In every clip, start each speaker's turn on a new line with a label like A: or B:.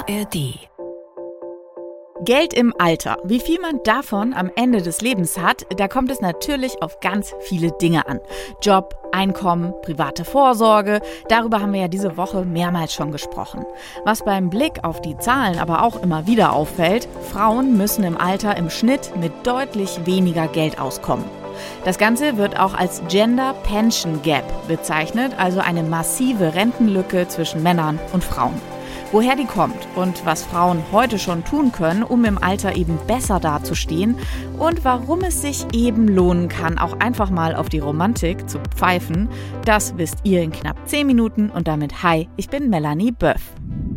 A: ARD.
B: Geld im Alter. Wie viel man davon am Ende des Lebens hat, da kommt es natürlich auf ganz viele Dinge an. Job, Einkommen, private Vorsorge, darüber haben wir ja diese Woche mehrmals schon gesprochen. Was beim Blick auf die Zahlen aber auch immer wieder auffällt, Frauen müssen im Alter im Schnitt mit deutlich weniger Geld auskommen. Das Ganze wird auch als Gender Pension Gap bezeichnet, also eine massive Rentenlücke zwischen Männern und Frauen. Woher die kommt und was Frauen heute schon tun können, um im Alter eben besser dazustehen und warum es sich eben lohnen kann, auch einfach mal auf die Romantik zu pfeifen, das wisst ihr in knapp 10 Minuten und damit hi, ich bin Melanie Böff.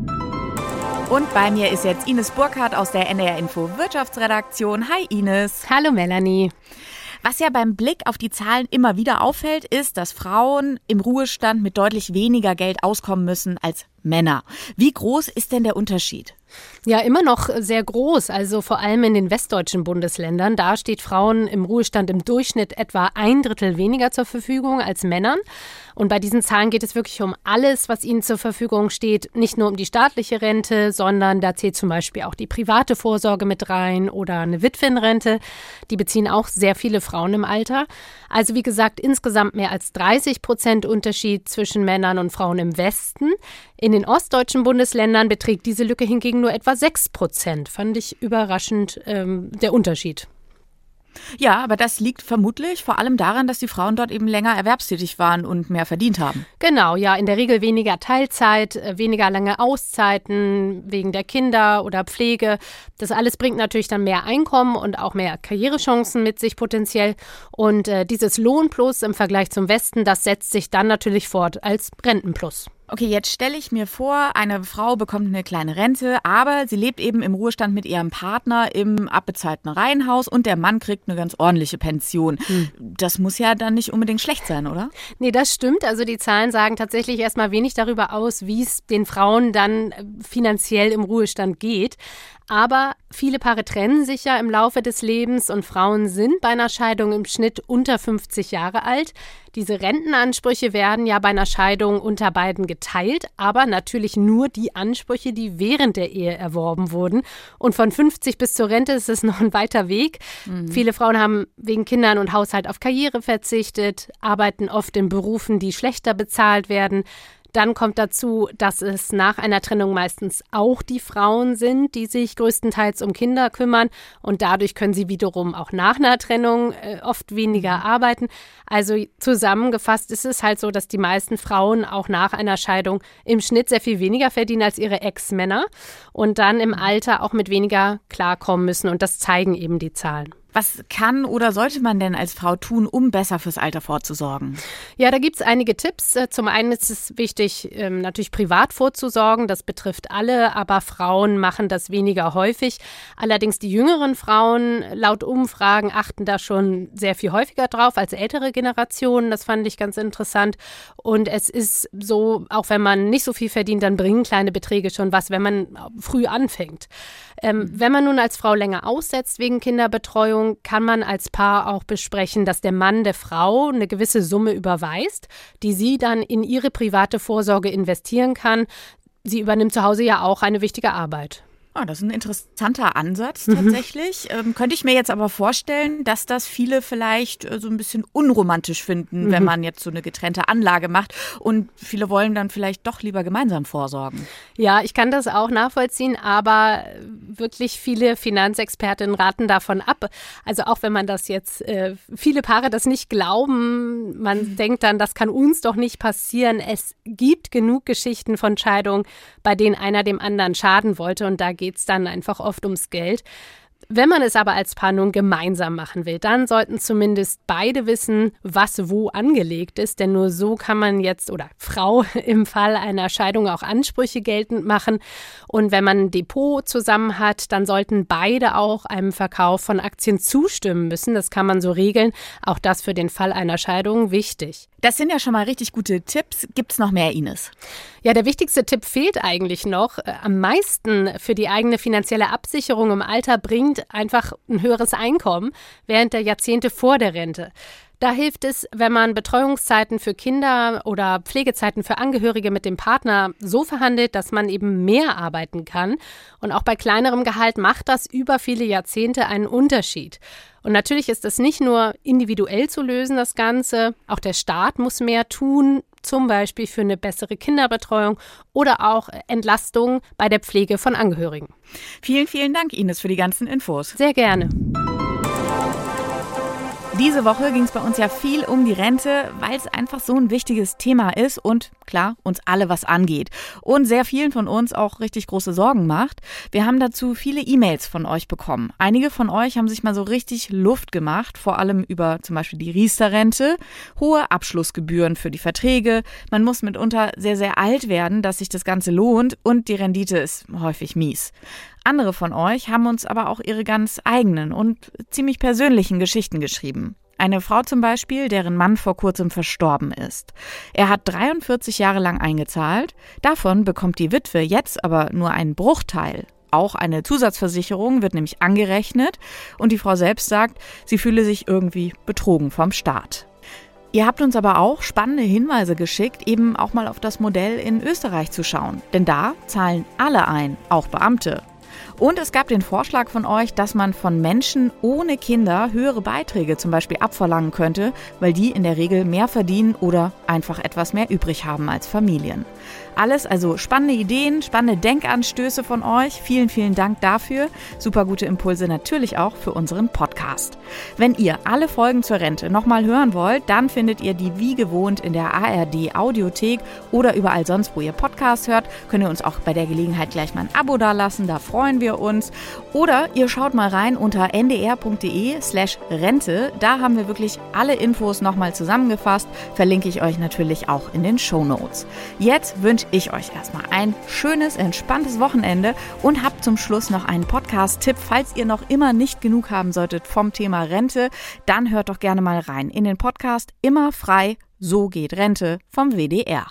B: Und bei mir ist jetzt Ines Burkhardt aus der NDR Info Wirtschaftsredaktion. Hi Ines.
C: Hallo Melanie.
B: Was ja beim Blick auf die Zahlen immer wieder auffällt, ist, dass Frauen im Ruhestand mit deutlich weniger Geld auskommen müssen als Männer. Wie groß ist denn der Unterschied?
C: Ja, immer noch sehr groß, also vor allem in den westdeutschen Bundesländern. Da steht Frauen im Ruhestand im Durchschnitt etwa 1/3 weniger zur Verfügung als Männern. Und bei diesen Zahlen geht es wirklich um alles, was ihnen zur Verfügung steht. Nicht nur um die staatliche Rente, sondern da zählt zum Beispiel auch die private Vorsorge mit rein oder eine Witwenrente. Die beziehen auch sehr viele Frauen im Alter. Also wie gesagt, insgesamt mehr als 30% Unterschied zwischen Männern und Frauen im Westen. In den ostdeutschen Bundesländern beträgt diese Lücke hingegen nur etwa 6%. Fand ich überraschend, der Unterschied.
B: Ja, aber das liegt vermutlich vor allem daran, dass die Frauen dort eben länger erwerbstätig waren und mehr verdient haben.
C: Genau, ja, in der Regel weniger Teilzeit, weniger lange Auszeiten wegen der Kinder oder Pflege. Das alles bringt natürlich dann mehr Einkommen und auch mehr Karrierechancen mit sich potenziell. Und dieses Lohnplus im Vergleich zum Westen, das setzt sich dann natürlich fort als Rentenplus.
B: Okay, jetzt stelle ich mir vor, eine Frau bekommt eine kleine Rente, aber sie lebt eben im Ruhestand mit ihrem Partner im abbezahlten Reihenhaus und der Mann kriegt eine ganz ordentliche Pension. Das muss ja dann nicht unbedingt schlecht sein, oder?
C: Nee, das stimmt. Also die Zahlen sagen tatsächlich erstmal wenig darüber aus, wie es den Frauen dann finanziell im Ruhestand geht. Aber viele Paare trennen sich ja im Laufe des Lebens und Frauen sind bei einer Scheidung im Schnitt unter 50 Jahre alt. Diese Rentenansprüche werden ja bei einer Scheidung unter beiden geteilt, aber natürlich nur die Ansprüche, die während der Ehe erworben wurden. Und von 50 bis zur Rente ist es noch ein weiter Weg. Viele Frauen haben wegen Kindern und Haushalt auf Karriere verzichtet, arbeiten oft in Berufen, die schlechter bezahlt werden. Dann kommt dazu, dass es nach einer Trennung meistens auch die Frauen sind, die sich größtenteils um Kinder kümmern. Und dadurch können sie wiederum auch nach einer Trennung oft weniger arbeiten. Also zusammengefasst ist es halt so, dass die meisten Frauen auch nach einer Scheidung im Schnitt sehr viel weniger verdienen als ihre Ex-Männer und dann im Alter auch mit weniger klarkommen müssen. Und das zeigen eben die Zahlen.
B: Was kann oder sollte man denn als Frau tun, um besser fürs Alter vorzusorgen?
C: Ja, da gibt es einige Tipps. Zum einen ist es wichtig, natürlich privat vorzusorgen. Das betrifft alle, aber Frauen machen das weniger häufig. Allerdings die jüngeren Frauen, laut Umfragen, achten da schon sehr viel häufiger drauf als ältere Generationen. Das fand ich ganz interessant. Und es ist so, auch wenn man nicht so viel verdient, dann bringen kleine Beträge schon was, wenn man früh anfängt. Wenn man nun als Frau länger aussetzt wegen Kinderbetreuung, kann man als Paar auch besprechen, dass der Mann der Frau eine gewisse Summe überweist, die sie dann in ihre private Vorsorge investieren kann. Sie übernimmt zu Hause ja auch eine wichtige Arbeit.
B: Das ist ein interessanter Ansatz tatsächlich. Könnte ich mir jetzt aber vorstellen, dass das viele vielleicht so ein bisschen unromantisch finden, wenn man jetzt so eine getrennte Anlage macht. Und viele wollen dann vielleicht doch lieber gemeinsam vorsorgen.
C: Ja, ich kann das auch nachvollziehen, aber wirklich viele Finanzexpertinnen raten davon ab. Also auch wenn man das jetzt, viele Paare das nicht glauben, man denkt dann, das kann uns doch nicht passieren. Es gibt genug Geschichten von Scheidungen, bei denen einer dem anderen schaden wollte und da geht es dann einfach oft ums Geld. Wenn man es aber als Paar nun gemeinsam machen will, dann sollten zumindest beide wissen, was wo angelegt ist. Denn nur so kann man jetzt oder Frau im Fall einer Scheidung auch Ansprüche geltend machen. Und wenn man ein Depot zusammen hat, dann sollten beide auch einem Verkauf von Aktien zustimmen müssen. Das kann man so regeln. Auch das für den Fall einer Scheidung wichtig.
B: Das sind ja schon mal richtig gute Tipps. Gibt's noch mehr, Ines?
C: Ja, der wichtigste Tipp fehlt eigentlich noch. Am meisten für die eigene finanzielle Absicherung im Alter bringt einfach ein höheres Einkommen während der Jahrzehnte vor der Rente. Da hilft es, wenn man Betreuungszeiten für Kinder oder Pflegezeiten für Angehörige mit dem Partner so verhandelt, dass man eben mehr arbeiten kann. Und auch bei kleinerem Gehalt macht das über viele Jahrzehnte einen Unterschied. Und natürlich ist es nicht nur individuell zu lösen, das Ganze. Auch der Staat muss mehr tun, zum Beispiel für eine bessere Kinderbetreuung oder auch Entlastung bei der Pflege von Angehörigen.
B: Vielen, vielen Dank, Ines, für die ganzen Infos.
C: Sehr gerne.
B: Diese Woche ging es bei uns ja viel um die Rente, weil es einfach so ein wichtiges Thema ist und klar, uns alle was angeht. Und sehr vielen von uns auch richtig große Sorgen macht. Wir haben dazu viele E-Mails von euch bekommen. Einige von euch haben sich mal so richtig Luft gemacht, vor allem über zum Beispiel die Riester-Rente, hohe Abschlussgebühren für die Verträge. Man muss mitunter sehr, sehr alt werden, dass sich das Ganze lohnt und die Rendite ist häufig mies. Andere von euch haben uns aber auch ihre ganz eigenen und ziemlich persönlichen Geschichten geschrieben. Eine Frau zum Beispiel, deren Mann vor kurzem verstorben ist. Er hat 43 Jahre lang eingezahlt. Davon bekommt die Witwe jetzt aber nur einen Bruchteil. Auch eine Zusatzversicherung wird nämlich angerechnet. Und die Frau selbst sagt, sie fühle sich irgendwie betrogen vom Staat. Ihr habt uns aber auch spannende Hinweise geschickt, eben auch mal auf das Modell in Österreich zu schauen. Denn da zahlen alle ein, auch Beamte. Und es gab den Vorschlag von euch, dass man von Menschen ohne Kinder höhere Beiträge zum Beispiel abverlangen könnte, weil die in der Regel mehr verdienen oder einfach etwas mehr übrig haben als Familien. Alles also spannende Ideen, spannende Denkanstöße von euch. Vielen, vielen Dank dafür. Super gute Impulse natürlich auch für unseren Podcast. Wenn ihr alle Folgen zur Rente nochmal hören wollt, dann findet ihr die wie gewohnt in der ARD Audiothek oder überall sonst, wo ihr Podcasts hört. Könnt ihr uns auch bei der Gelegenheit gleich mal ein Abo dalassen, da freuen wir uns. Oder ihr schaut mal rein unter ndr.de/Rente. Da haben wir wirklich alle Infos nochmal zusammengefasst. Verlinke ich euch natürlich auch in den Shownotes. Jetzt wünsche ich euch erstmal ein schönes, entspanntes Wochenende und habt zum Schluss noch einen Podcast-Tipp. Falls ihr noch immer nicht genug haben solltet vom Thema Rente, dann hört doch gerne mal rein in den Podcast Immer frei, so geht Rente vom WDR.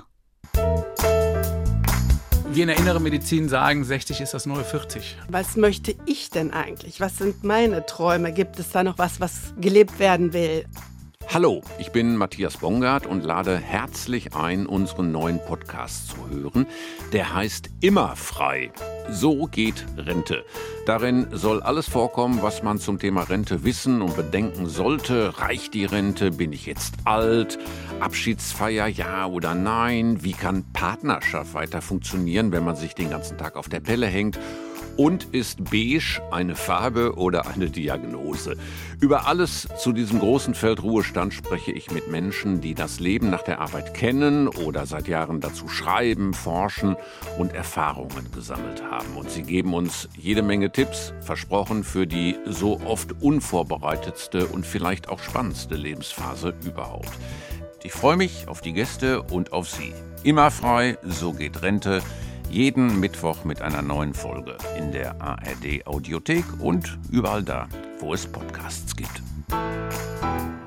A: Wir in der inneren Medizin sagen, 60 ist das neue 40.
D: Was möchte ich denn eigentlich? Was sind meine Träume? Gibt es da noch was gelebt werden will?
E: Hallo, ich bin Matthias Bongard und lade herzlich ein, unseren neuen Podcast zu hören. Der heißt Immer frei. So geht Rente. Darin soll alles vorkommen, was man zum Thema Rente wissen und bedenken sollte. Reicht die Rente? Bin ich jetzt alt? Abschiedsfeier, ja oder nein? Wie kann Partnerschaft weiter funktionieren, wenn man sich den ganzen Tag auf der Pelle hängt? Und ist beige eine Farbe oder eine Diagnose? Über alles zu diesem großen Feld Ruhestand spreche ich mit Menschen, die das Leben nach der Arbeit kennen oder seit Jahren dazu schreiben, forschen und Erfahrungen gesammelt haben. Und sie geben uns jede Menge Tipps, versprochen, für die so oft unvorbereitetste und vielleicht auch spannendste Lebensphase überhaupt. Ich freue mich auf die Gäste und auf Sie. Immer frei, so geht Rente. Jeden Mittwoch mit einer neuen Folge in der ARD Audiothek und überall da, wo es Podcasts gibt.